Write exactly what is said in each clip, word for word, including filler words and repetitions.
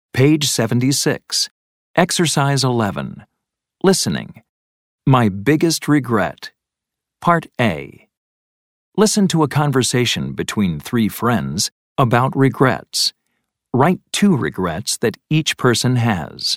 Page seventy-six. Exercise eleven. Listening. My biggest regret. Part A. Listen to a conversation between three friends about regrets. Write two regrets that each person has.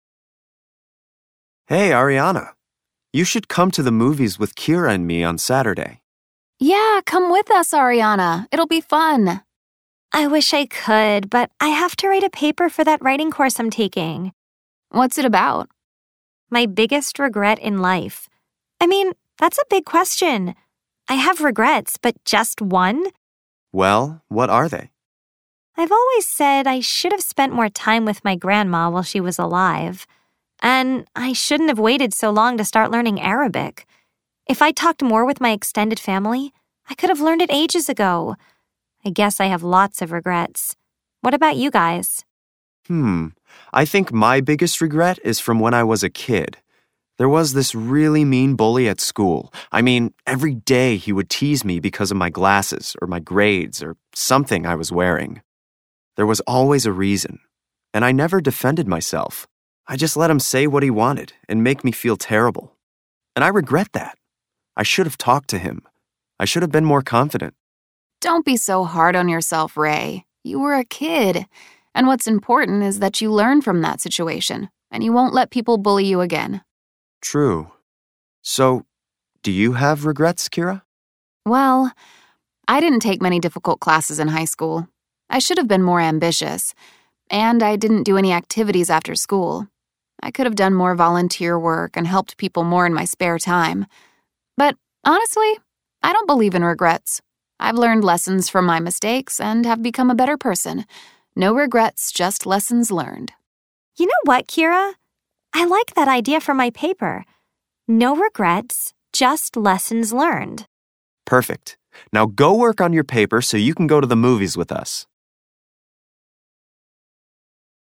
Hey, Ariana. You should come to the movies with Kira and me on Saturday. Yeah, come with us, Ariana. It'll be fun. I wish I could, but I have to write a paper for that writing course I'm taking. What's it about? My biggest regret in life. I mean, that's a big question. I have regrets, but just one? Well, what are they? I've always said I should have spent more time with my grandma while she was alive. And I shouldn't have waited so long to start learning Arabic. If I talked more with my extended family, I could have learned it ages ago. I guess I have lots of regrets. What about you guys? Hmm, I think my biggest regret is from when I was a kid. There was this really mean bully at school. I mean, every day he would tease me because of my glasses or my grades or something I was wearing. There was always a reason, and I never defended myself. I just let him say what he wanted and make me feel terrible. And I regret that. I should have talked to him. I should have been more confident. Don't be so hard on yourself, Ray. You were a kid. And what's important is that you learn from that situation, and you won't let people bully you again. True. So, do you have regrets, Kira? Well, I didn't take many difficult classes in high school. I should have been more ambitious. And I didn't do any activities after school. I could have done more volunteer work and helped people more in my spare time. But honestly, I don't believe in regrets. I've learned lessons from my mistakes and have become a better person. No regrets, just lessons learned. You know what, Kira? I like that idea for my paper. No regrets, just lessons learned. Perfect. Now go work on your paper so you can go to the movies with us.